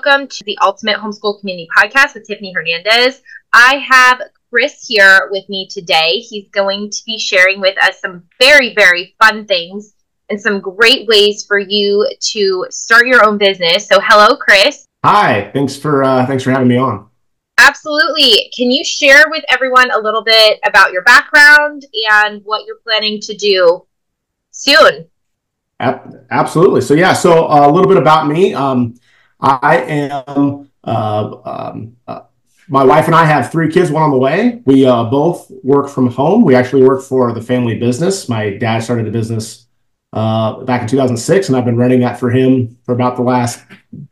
welcome to the Ultimate Homeschool Community Podcast with Tiffany Hernandez. I have Chris here with me today. He's going to be sharing with us some very, very fun things and some great ways for you to start your own business. So hello, Chris. Hi, thanks for having me on. Absolutely. Can you share with everyone a little bit about your background and what you're planning to do soon? Absolutely. So a little bit about me. I am my wife and I have three kids, one on the way. We both work from home. We actually work for the family business. My dad started a business back in 2006, and I've been running that for him for about the last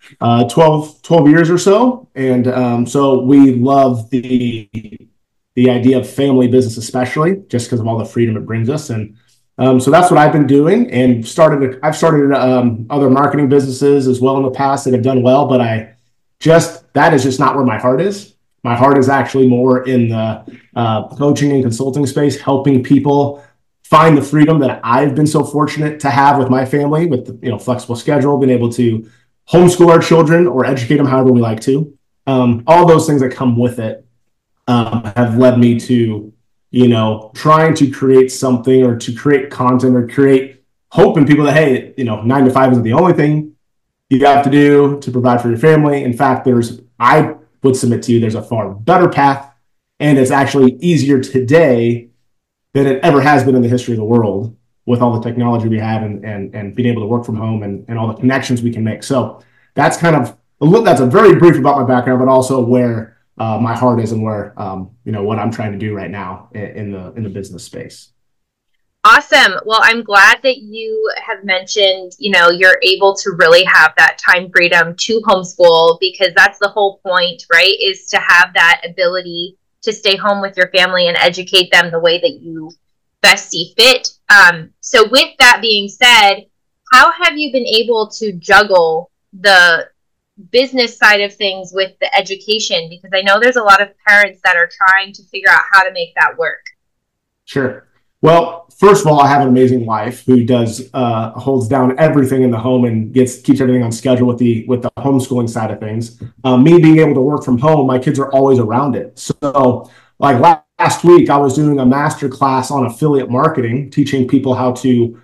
12 years or so. And so we love the idea of family business, especially just because of all the freedom it brings us. And so that's what I've been doing, and I've started other marketing businesses as well in the past that have done well, but that is just not where my heart is. My heart is actually more in the coaching and consulting space, helping people find the freedom that I've been so fortunate to have with my family, with the flexible schedule, being able to homeschool our children or educate them however we like to. All those things that come with it have led me to trying to create something or to create content or create hope in people that, hey, 9 to 5 isn't the only thing you have to do to provide for your family. In fact, I would submit to you, there's a far better path, and it's actually easier today than it ever has been in the history of the world with all the technology we have and being able to work from home and all the connections we can make. So that's that's a very brief about my background, but also where my heart is and where what I'm trying to do right now in the business space. Awesome. Well, I'm glad that you have mentioned, you're able to really have that time freedom to homeschool, because that's the whole point, right? Is to have that ability to stay home with your family and educate them the way that you best see fit. So with that being said, how have you been able to juggle the business side of things with the education? Because I know there's a lot of parents that are trying to figure out how to make that work. Sure. Well, first of all, I have an amazing wife who holds down everything in the home and keeps everything on schedule with the homeschooling side of things. Me being able to work from home, my kids are always around it. So like last week, I was doing a master class on affiliate marketing, teaching people how to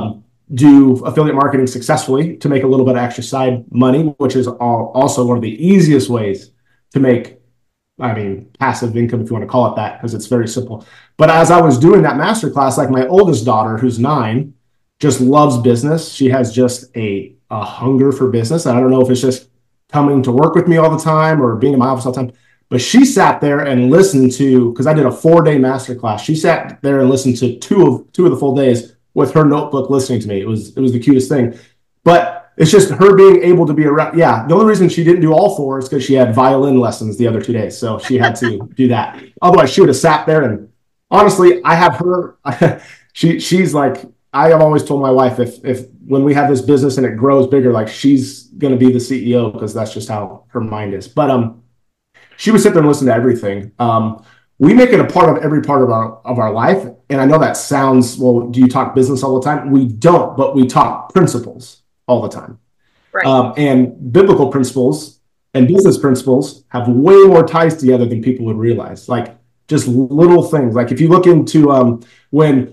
do affiliate marketing successfully to make a little bit of extra side money, which is also one of the easiest ways to make, passive income, if you want to call it that, because it's very simple. But as I was doing that masterclass, like my oldest daughter, who's 9, just loves business. She has just a hunger for business. I don't know if it's just coming to work with me all the time or being in my office all the time, but she sat there and listened to, because I did a 4-day masterclass. She sat there and listened to two of the full days with her notebook listening to me. It was the cutest thing. But it's just her being able to be around. Yeah, the only reason she didn't do all 4 is because she had violin lessons the other 2 days. So she had to do that. Otherwise, she would have sat there. And honestly, I have her. She's like, I have always told my wife, if when we have this business and it grows bigger, like she's going to be the CEO, because that's just how her mind is. But she would sit there and listen to everything. We make it a part of every part of our life. And I know that sounds, well, do you talk business all the time? We don't, but we talk principles all the time. Right. And biblical principles and business principles have way more ties together than people would realize. Like just little things. Like if you look into when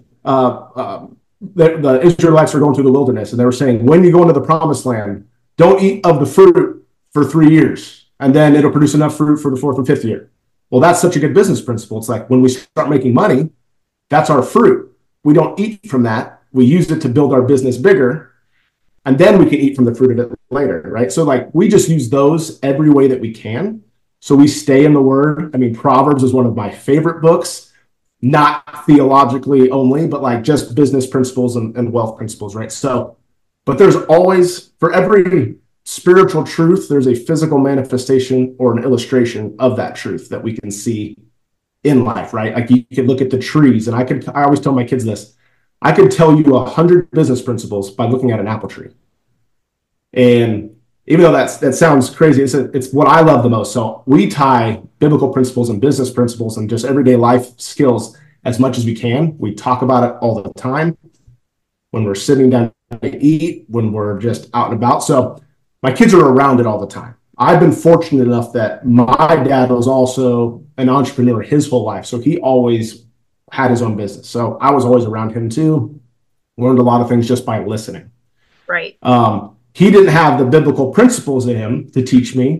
the Israelites were going through the wilderness, and they were saying, when you go into the promised land, don't eat of the fruit for 3 years, and then it'll produce enough fruit for the 4th and 5th year. Well, that's such a good business principle. It's like when we start making money, that's our fruit. We don't eat from that. We use it to build our business bigger, and then we can eat from the fruit of it later, right? So like we just use those every way that we can. So we stay in the Word. Proverbs is one of my favorite books, not theologically only, but like just business principles and wealth principles, right? So, but there's always, for every spiritual truth, there's a physical manifestation or an illustration of that truth that we can see in life, right? Like you could look at the trees, and I always tell my kids this, I could tell you 100 business principles by looking at an apple tree. And even though that sounds crazy, it's what I love the most. So we tie biblical principles and business principles and just everyday life skills as much as we can. We talk about it all the time when we're sitting down to eat, when we're just out and about. So my kids are around it all the time. I've been fortunate enough that my dad was also an entrepreneur his whole life. So he always had his own business. So I was always around him too. Learned a lot of things just by listening. Right. He didn't have the biblical principles in him to teach me.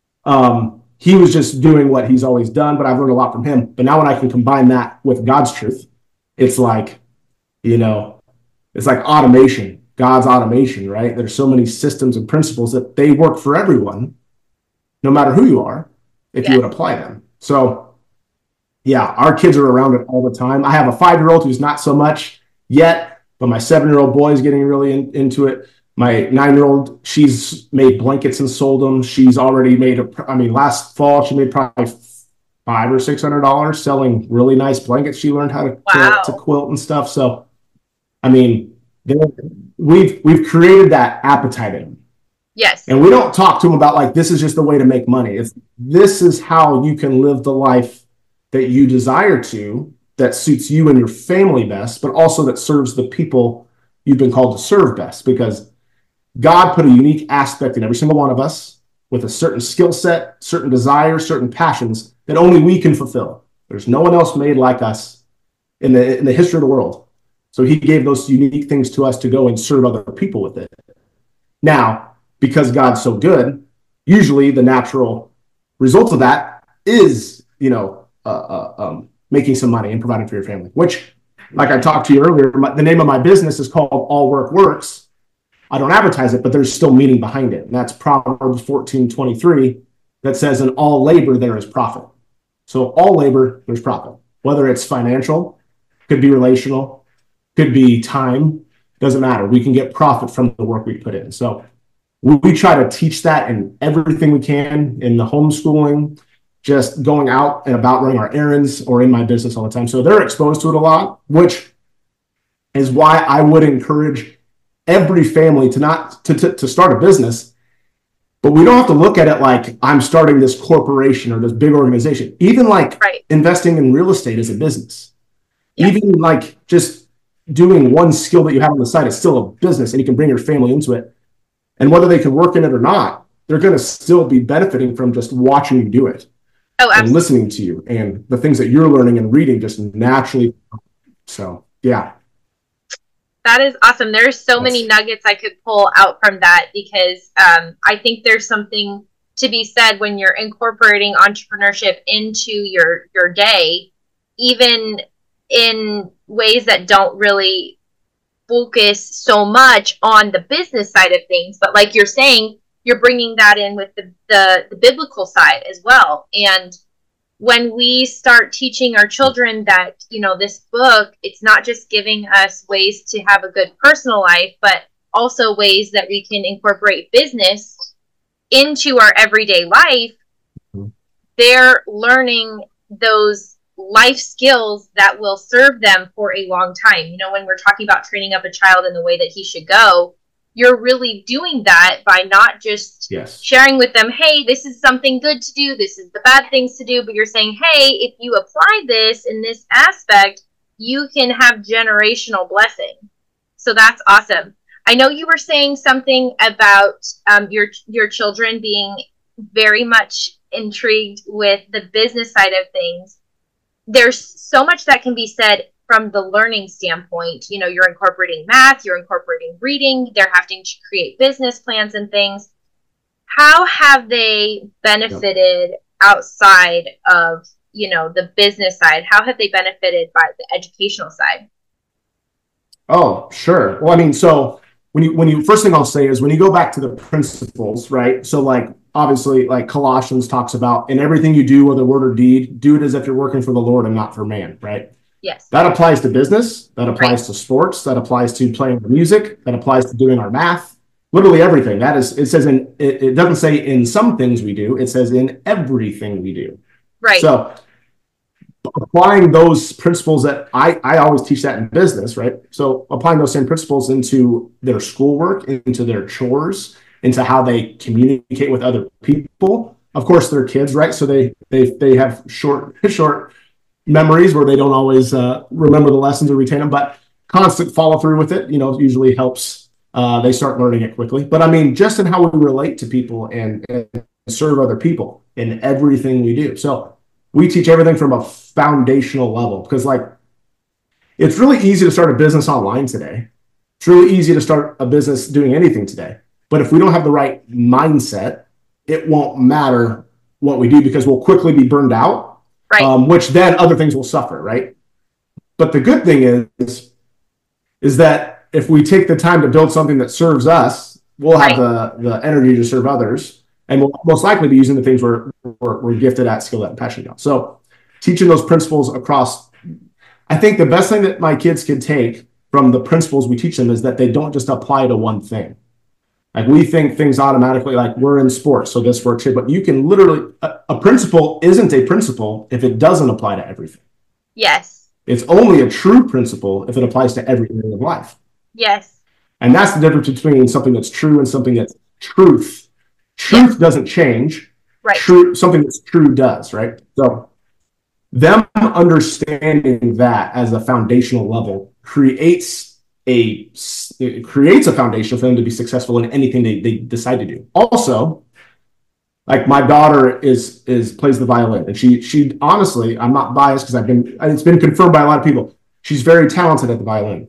He was just doing what he's always done, but I've learned a lot from him. But now when I can combine that with God's truth, it's like, it's like automation, God's automation, right? There's so many systems and principles that they work for everyone, no matter who you are, if you would apply them. So yeah, our kids are around it all the time. I have a 5-year-old who's not so much yet, but my 7-year-old boy is getting really into it. My 9-year-old, she's made blankets and sold them. She's already made last fall, she made probably $500 or $600 selling really nice blankets. She learned how to quilt and stuff. So, I mean, we've created that appetite in them. Yes. And we don't talk to them about like, this is just the way to make money. This is how you can live the life that you desire to, that suits you and your family best, but also that serves the people you've been called to serve best, because God put a unique aspect in every single one of us with a certain skill set, certain desires, certain passions that only we can fulfill. There's no one else made like us in the history of the world. So he gave those unique things to us to go and serve other people with it. Now, because God's so good, usually the natural result of that is, making some money and providing for your family, which, like I talked to you earlier, the name of my business is called All Work Works. I don't advertise it, but there's still meaning behind it. And that's Proverbs 14:23 that says, in all labor, there is profit. So all labor, there's profit, whether it's financial, could be relational, could be time, doesn't matter. We can get profit from the work we put in. So we try to teach that in everything we can in the homeschooling, just going out and about running our errands, or in my business all the time. So they're exposed to it a lot, which is why I would encourage every family to start a business. But we don't have to look at it like I'm starting this corporation or this big organization. Even like investing in real estate is a business. Yeah. Even like just doing one skill that you have on the side is still a business, and you can bring your family into it. And whether they can work in it or not, they're going to still be benefiting from just watching you do it. Oh, and listening to you, and the things that you're learning and reading just naturally. So, yeah. That is awesome. There's so many nuggets I could pull out from that, because I think there's something to be said when you're incorporating entrepreneurship into your day, even in ways that don't really focus so much on the business side of things. But like you're saying, you're bringing that in with the biblical side as well. And when we start teaching our children that, this book, it's not just giving us ways to have a good personal life, but also ways that we can incorporate business into our everyday life, they're learning those life skills that will serve them for a long time. When we're talking about training up a child in the way that he should go, you're really doing that by not just sharing with them, hey, this is something good to do, this is the bad things to do, but you're saying, hey, if you apply this in this aspect, you can have generational blessing. So that's awesome. I know you were saying something about your children being very much intrigued with the business side of things. There's so much that can be said from the learning standpoint. You're incorporating math, you're incorporating reading, they're having to create business plans and things. How have they benefited outside of, the business side? How have they benefited by the educational side? Oh, sure. Well, so when you first thing I'll say is when you go back to the principles, right? So like, obviously, like Colossians talks about, in everything you do, whether word or deed, do it as if you're working for the Lord and not for man, right? Yes. That applies to business. That applies to sports. That applies to playing music. That applies to doing our math. Literally everything. It says it doesn't say in some things we do. It says in everything we do. Right. So applying those principles that I always teach that in business, right? So applying those same principles into their schoolwork, into their chores, into how they communicate with other people. Of course, they're kids, right? So they have short memories where they don't always remember the lessons or retain them, but constant follow through with it, usually helps. They start learning it quickly. But just in how we relate to people and serve other people in everything we do. So we teach everything from a foundational level, because like it's really easy to start a business online today. It's really easy to start a business doing anything today. But if we don't have the right mindset, it won't matter what we do, because we'll quickly be burned out, right. Which then other things will suffer, right? But the good thing is that if we take the time to build something that serves us, we'll have the energy to serve others, and we'll most likely be using the things we're gifted at, skilled at, and passionate about. So teaching those principles across, I think the best thing that my kids can take from the principles we teach them is that they don't just apply to one thing. Like we think things automatically, like we're in sports, so this works here, but you can literally, a principle isn't a principle if it doesn't apply to everything. Yes. It's only a true principle if it applies to every area of life. Yes. And that's the difference between something that's true and something that's truth. Truth doesn't change. Right. Something that's true does, right? So them understanding that as a foundational level creates a foundation for them to be successful in anything they decide to do. Also, like my daughter plays the violin, and she honestly, I'm not biased because it's been confirmed by a lot of people, she's very talented at the violin.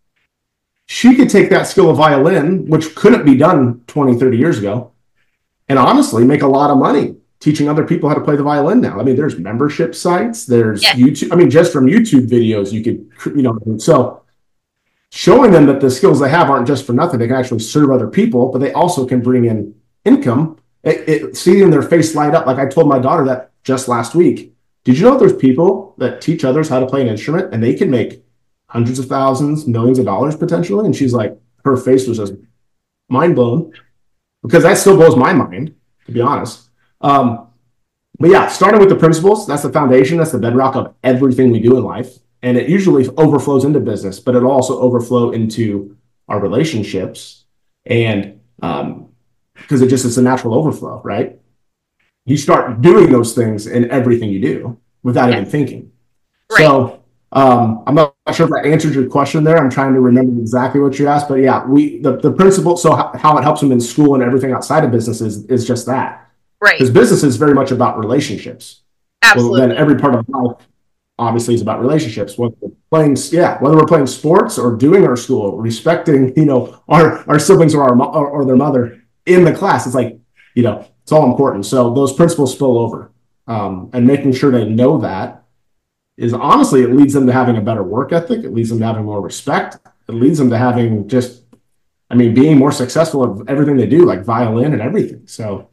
She could take that skill of violin, which couldn't be done 20, 30 years ago, and honestly make a lot of money teaching other people how to play the violin now. I mean, there's membership sites, there's YouTube. I mean, just from YouTube videos, you could, so showing them that the skills they have aren't just for nothing. They can actually serve other people, but they also can bring in income. Seeing their face light up. Like I told my daughter that just last week. Did you know there's people that teach others how to play an instrument and they can make hundreds of thousands, millions of dollars potentially? And she's like, her face was just mind blown, because that still blows my mind, to be honest. But yeah, starting with the principles, that's the foundation, that's the bedrock of everything we do in life. And it usually overflows into business, but it'll also overflow into our relationships. And because it's a natural overflow, right? You start doing those things in everything you do without even thinking. Right. So I'm not sure if I answered your question there. I'm trying to remember exactly what you asked, but yeah, the principle. So how it helps them in school and everything outside of business is just that, right? Because business is very much about relationships. Absolutely. Well, then every part of life obviously is about relationships. Whether we're playing sports or doing our school, respecting our siblings or their mother in the class, it's like it's all important. So those principles spill over, and making sure they know that is honestly, it leads them to having a better work ethic. It leads them to having more respect. It leads them to having being more successful of everything they do, like violin and everything. So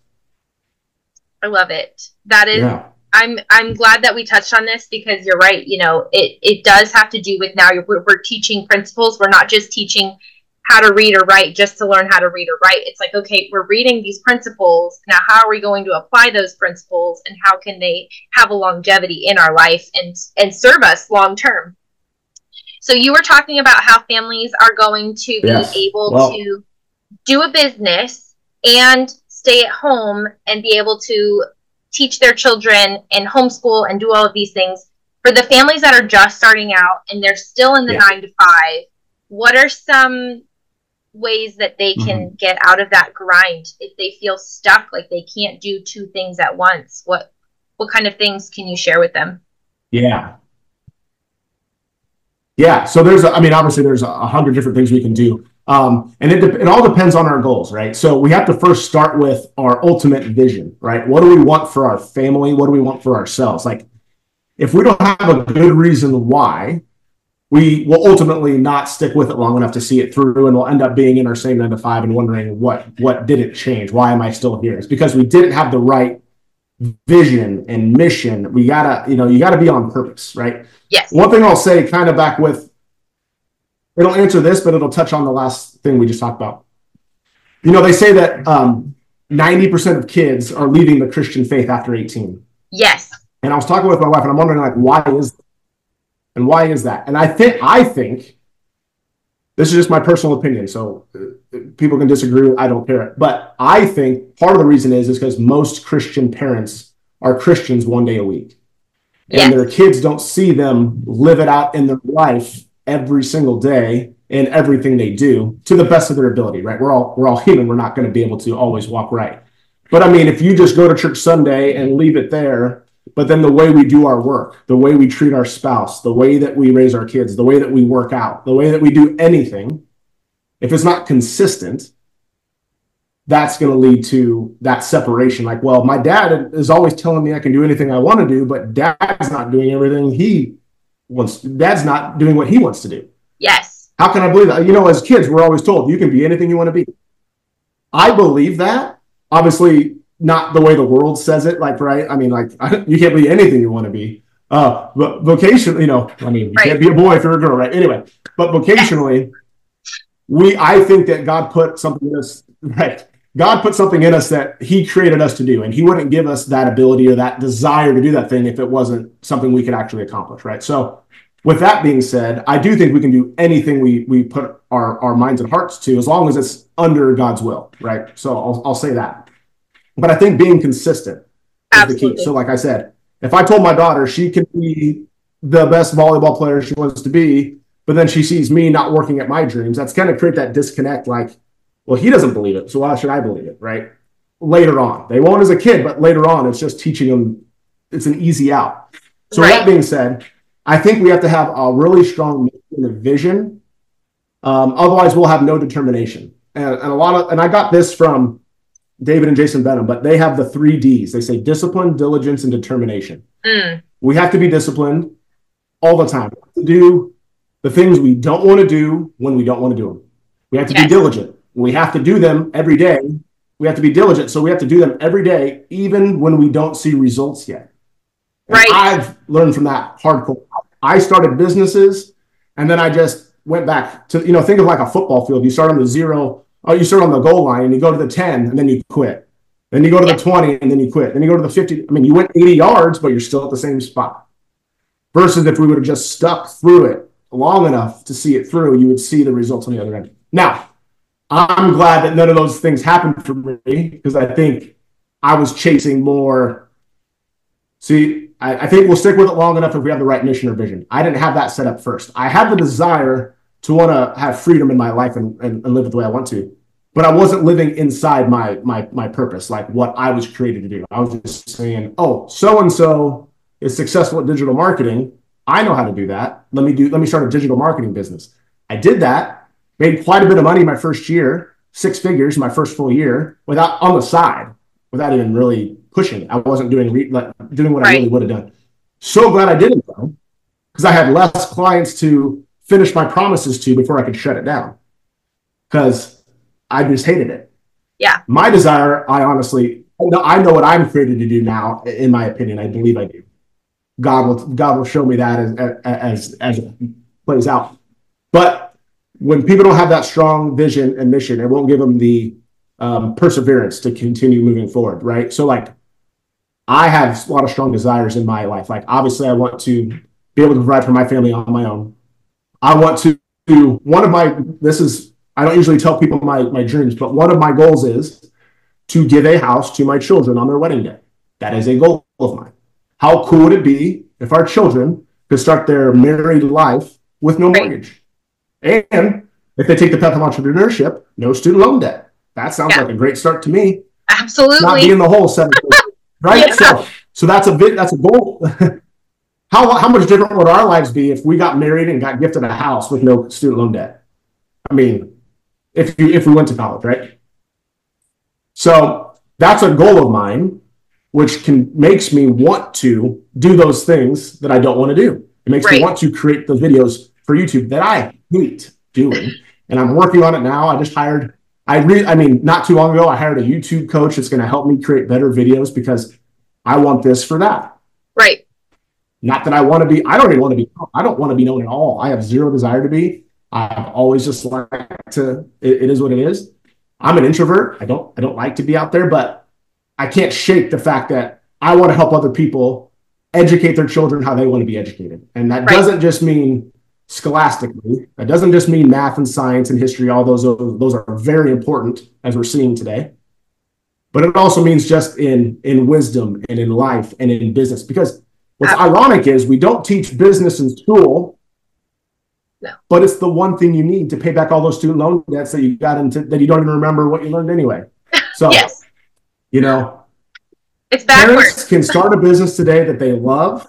I love it. That is, I'm glad that we touched on this, because you're right. It does have to do with, now we're teaching principles. We're not just teaching how to read or write just to learn how to read or write. It's like, okay, we're reading these principles. Now, how are we going to apply those principles, and how can they have a longevity in our life and serve us long term? So you were talking about how families are going to be able to do a business and stay at home and be able to teach their children and homeschool and do all of these things. For the families that are just starting out and they're still in the 9 to 5, what are some ways that they can get out of that grind if they feel stuck, like they can't do two things at once? What kind of things can you share with them? So obviously there's 100 different things we can do, and it all depends on our goals, right? So we have to first start with our ultimate vision, right? What do we want for our family? What do we want for ourselves? Like, if we don't have a good reason why, we will ultimately not stick with it long enough to see it through, and we'll end up being in our same 9 to 5 and wondering what didn't change. Why am I still here? It's because we didn't have the right vision and mission. We gotta, you gotta be on purpose, right? Yes. One thing I'll say, kind of back with, it'll answer this, but it'll touch on the last thing we just talked about. They say that 90% of kids are leaving the Christian faith after 18. Yes. And I was talking with my wife, and I'm wondering, like, why is that? And I think this is just my personal opinion, so people can disagree. I don't care. But I think part of the reason is because most Christian parents are Christians one day a week. And their kids don't see them live it out in their life every single day in everything they do to the best of their ability, right? We're all human. We're not going to be able to always walk right. But I mean, if you just go to church Sunday and leave it there, but then the way we do our work, the way we treat our spouse, the way that we raise our kids, the way that we work out, the way that we do anything, if it's not consistent, that's going to lead to that separation. Like, well, my dad is always telling me I can do anything I want to do, but dad's not doing everything he wants. Dad's not doing what he wants to do. Yes. How can I believe that? As kids, we're always told you can be anything you want to be. I believe that. Obviously, not the way the world says it. Like, right? I mean, like, you can't be anything you want to be. But vocationally, you can't be a boy if you're a girl, right? Anyway, but vocationally, I think that God put something in us, right? God put something in us that he created us to do, and he wouldn't give us that ability or that desire to do that thing if it wasn't something we could actually accomplish, right? So with that being said, I do think we can do anything we put our minds and hearts to, as long as it's under God's will, right? So I'll say that. But I think being consistent is the key. So like I said, if I told my daughter she can be the best volleyball player she wants to be, but then she sees me not working at my dreams, that's going to create that disconnect. Like, well, he doesn't believe it, so why should I believe it, right? Later on. They won't as a kid, but later on, it's just teaching them. It's an easy out. So that being said, I think we have to have a really strong mission and vision. Otherwise, we'll have no determination. And I got this from David and Jason Benham, but they have the 3 Ds. They say discipline, diligence, and determination. We have to be disciplined all the time. We have to do the things we don't want to do when we don't want to do them. We have to be diligent. We have to do them every day. We have to be diligent. So we have to do them every day, even when we don't see results yet. Right. I've learned from that hardcore. I started businesses, and then I just went back to, think of like a football field. You start on the 0, you start on the goal line, and you go to the 10, and then you quit. Then you go to the 20, and then you quit. Then you go to the 50. I mean, you went 80 yards, but you're still at the same spot. Versus if we would have just stuck through it long enough to see it through, you would see the results on the other end. Now, I'm glad that none of those things happened for me, because I think I was chasing more. See, I think we'll stick with it long enough if we have the right mission or vision. I didn't have that set up first. I had the desire to want to have freedom in my life and live it the way I want to, but I wasn't living inside my purpose, like what I was created to do. I was just saying, oh, so-and-so is successful at digital marketing. I know how to do that. Let me start a digital marketing business. I did that. Made quite a bit of money my first year, 6 figures my first full year, on the side, without even really pushing it. I wasn't doing what I really would have done. So glad I didn't, though, because I had less clients to finish my promises to before I could shut it down, because I just hated it. Yeah. My desire, I know what I'm created to do now. In my opinion, I believe I do. God will show me that as it plays out. But when people don't have that strong vision and mission, it won't give them the perseverance to continue moving forward, right? So, like, I have a lot of strong desires in my life. Like, obviously, I want to be able to provide for my family on my own. I want to do I don't usually tell people my dreams, but one of my goals is to give a house to my children on their wedding day. That is a goal of mine. How cool would it be if our children could start their married life with no mortgage? And if they take the path of entrepreneurship, no student loan debt. That sounds like a great start to me. Absolutely. Not being the whole 7, right? Yeah. So that's a goal. How much different would our lives be if we got married and got gifted a house with no student loan debt? I mean, if we went to college, right? So that's a goal of mine, which makes me want to do those things that I don't want to do. It makes me want to create the videos for YouTube that I hate doing, and I'm working on it now. I just hired, not too long ago, I hired a YouTube coach that's going to help me create better videos, because I want this for that. Right. Not that I don't even want to be, I don't want to be known at all. I have zero desire to be. I've always just liked to, it is what it is. I'm an introvert. I don't like to be out there, but I can't shake the fact that I want to help other people educate their children how they want to be educated. And that doesn't just mean scholastically. That doesn't just mean math and science and history. All those are very important, as we're seeing today. But it also means just in wisdom and in life and in business. Because what's ironic is we don't teach business in school, but it's the one thing you need to pay back all those student loan debts that you got into, that you don't even remember what you learned anyway. So You know, It's parents backwards. can start a business today that they love.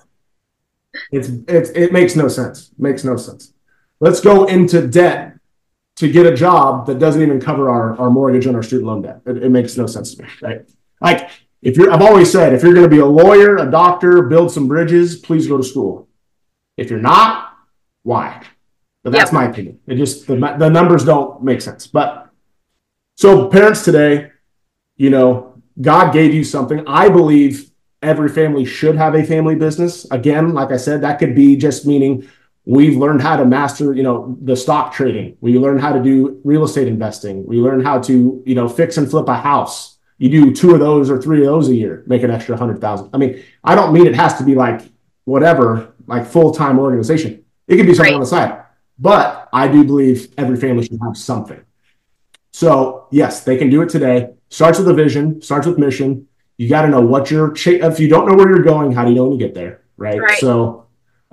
It makes no sense. Makes no sense. Let's go into debt to get a job that doesn't even cover our mortgage and our student loan debt. It makes no sense to me, right? Like I've always said, if you're going to be a lawyer, a doctor, build some bridges, please go to school. If you're not, why? But that's my opinion. It just, the numbers don't make sense. But so parents today, you know, God gave you something. I believe every family should have a family business. Again, like I said, that could be just meaning we've learned how to master, you know, the stock trading. We learn how to do real estate investing. We learn how to, you know, fix and flip a house. You do 2 of those or 3 of those a year, make an extra 100,000. I mean, I don't mean it has to be like whatever, like full-time organization. It could be something on the side, but I do believe every family should have something. So yes, they can do it today. Starts with a vision, starts with mission. You got to know what if you don't know where you're going, how do you know when you get there? Right. So,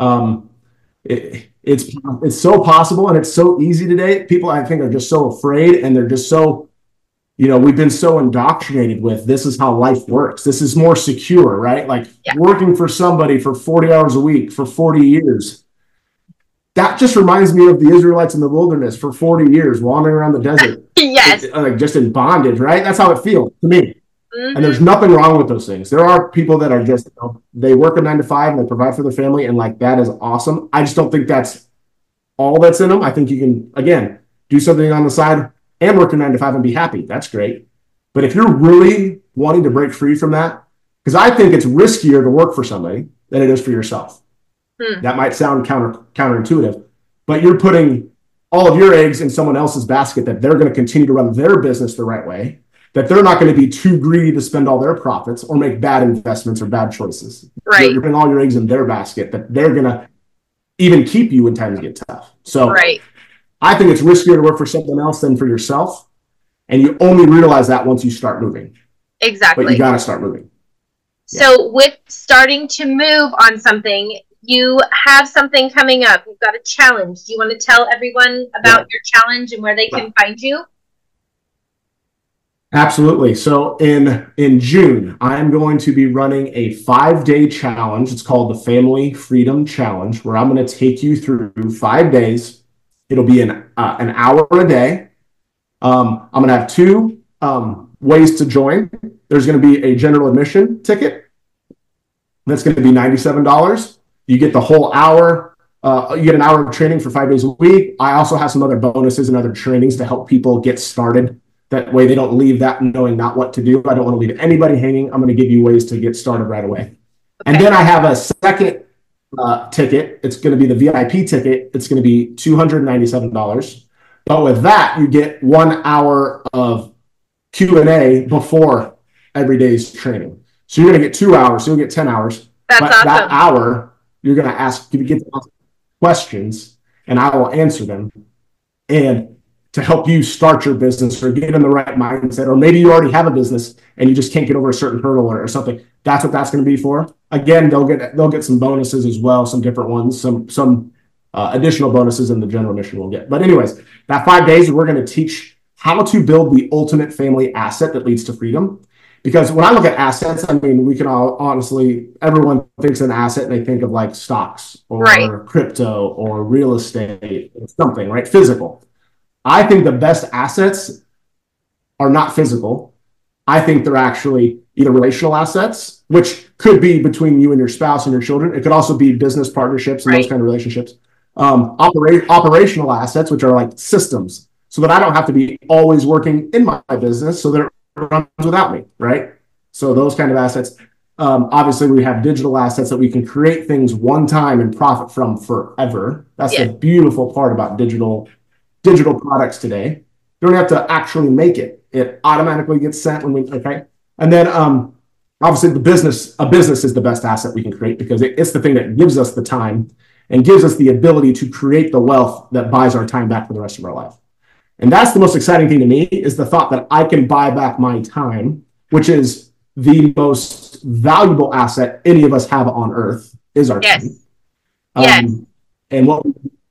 it's so possible and it's so easy today. People, I think, are just so afraid, and they're just so, you know, we've been so indoctrinated with this is how life works. This is more secure, right? Like working for somebody for 40 hours a week for 40 years. That just reminds me of the Israelites in the wilderness for 40 years, wandering around the desert. Yes. Like just in bondage, right? That's how it feels to me. Mm-hmm. And there's nothing wrong with those things. There are people that are just, you know, they work a 9 to 5 and they provide for their family, and like that is awesome. I just don't think that's all that's in them. I think you can, again, do something on the side and work a 9 to 5 and be happy. That's great. But if you're really wanting to break free from that, because I think it's riskier to work for somebody than it is for yourself. That might sound counterintuitive, but you're putting all of your eggs in someone else's basket that they're going to continue to run their business the right way, that they're not going to be too greedy to spend all their profits or make bad investments or bad choices. Right. You're putting all your eggs in their basket that they're going to even keep you when times get tough. So I think it's riskier to work for someone else than for yourself. And you only realize that once you start moving. Exactly. But you got to start moving. So with starting to move on something, you have something coming up. You've got a challenge. Do you want to tell everyone about your challenge and where they can find you? Absolutely. So in June, I'm going to be running a 5-day challenge. It's called the Family Freedom Challenge, where I'm going to take you through 5 days. It'll be an hour a day. I'm going to have 2 ways to join. There's going to be a general admission ticket. That's going to be $97. You get the whole hour. You get an hour of training for 5 days a week. I also have some other bonuses and other trainings to help people get started. That way they don't leave that knowing not what to do. I don't want to leave anybody hanging. I'm going to give you ways to get started right away. Okay. And then I have a second ticket. It's going to be the VIP ticket. It's going to be $297. But with that, you get 1 hour of Q&A before every day's training. So you're going to get 2 hours. So you'll get 10 hours. That's awesome. That hour, you're going to get to ask questions, and I will answer them. And to help you start your business or get in the right mindset, or maybe you already have a business and you just can't get over a certain hurdle or something. That's what that's going to be for. Again, they'll get some bonuses as well, some different ones, some additional bonuses in the general mission we'll get. But anyways, that 5 days, we're going to teach how to build the ultimate family asset that leads to freedom. Because when I look at assets, I mean, we can all honestly, everyone thinks an asset and they think of like stocks or crypto or real estate or something, right? Physical. I think the best assets are not physical. I think they're actually either relational assets, which could be between you and your spouse and your children. It could also be business partnerships and those kind of relationships. Operational assets, which are like systems, so that I don't have to be always working in my business, so that it runs without me, right? So those kind of assets. Obviously, we have digital assets that we can create things one time and profit from forever. That's the beautiful part about digital products today. You don't have to actually make it. It automatically gets sent when we, okay? And then obviously a business is the best asset we can create, because it's the thing that gives us the time and gives us the ability to create the wealth that buys our time back for the rest of our life. And that's the most exciting thing to me, is the thought that I can buy back my time, which is the most valuable asset any of us have on earth, is our time. And what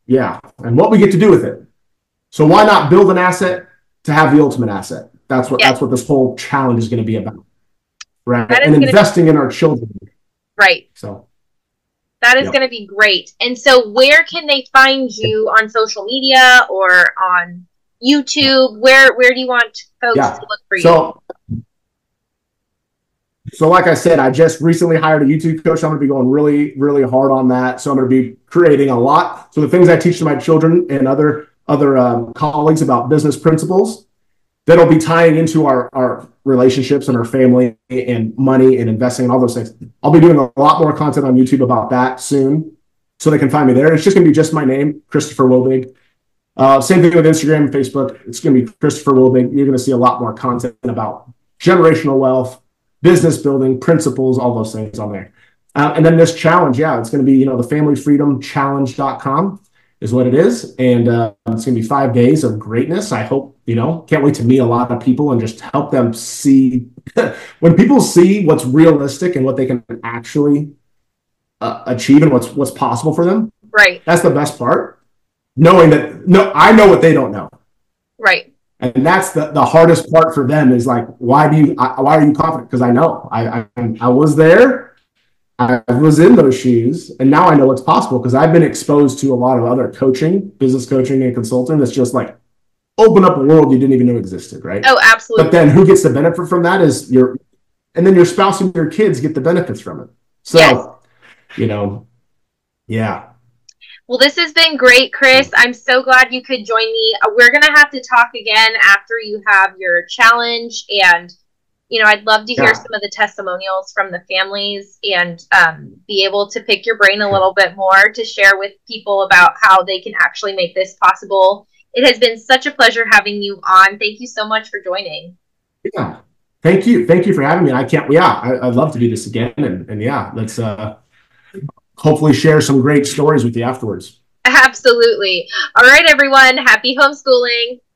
we get to do with it. So why not build an asset to have the ultimate asset? That's what this whole challenge is going to be about. right? That is And going to be investing in our children. right. So That is yep. going to be great. And so, where can they find you on social media or on YouTube? Where do you want folks Yeah. to look for you? So like I said, I just recently hired a YouTube coach. I'm going to be going really, really hard on that. So I'm going to be creating a lot. So the things I teach to my children and other colleagues about business principles, that'll be tying into our relationships and our family and money and investing and all those things. I'll be doing a lot more content on YouTube about that soon. So they can find me there. It's just going to be just my name, Christopher Wobig. Same thing with Instagram and Facebook. It's going to be Christopher Wobig. You're going to see a lot more content about generational wealth, business building, principles, all those things on there. And then this challenge, yeah, it's going to be, the familyfreedomchallenge.com is what it is. And it's going to be 5 days of greatness. I hope, can't wait to meet a lot of people and just help them see when people see what's realistic and what they can actually achieve and what's possible for them. Right. That's the best part. Knowing that, no, I know what they don't know. Right. And that's the hardest part for them is like, why are you confident? Because I know I was there. I was in those shoes, and now I know what's possible because I've been exposed to a lot of other coaching, business coaching and consulting that's just like open up a world you didn't even know existed, right? Oh, absolutely. But then who gets the benefit from that is and then your spouse and your kids get the benefits from it. So, yes. Yeah. Well, this has been great, Chris. I'm so glad you could join me. We're going to have to talk again after you have your challenge. And, I'd love to hear some of the testimonials from the families and be able to pick your brain a little bit more to share with people about how they can actually make this possible. It has been such a pleasure having you on. Thank you so much for joining. Yeah. Thank you. Thank you for having me. I'd love to do this again. And yeah, let's hopefully share some great stories with you afterwards. Absolutely. All right, everyone. Happy homeschooling.